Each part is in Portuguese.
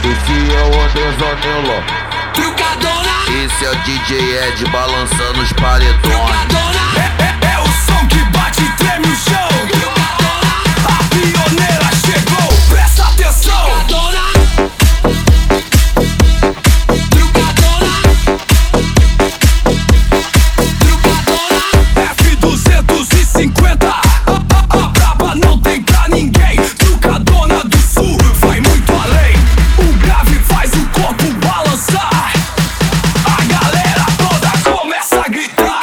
Esse é o André Zanella. Trucadona. Esse é o DJ Ed balançando os paredões. Trucadona. É o som que bate e treme o chão. A pioneira chegou, presta atenção. F250, a braba não tem pra ninguém. Trucadona do Sul vai muito além. O grave faz o corpo balançar. A galera toda começa a gritar.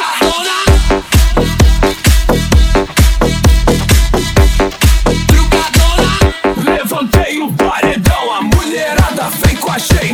Levantei o paredão, a mulherada vem com a gente.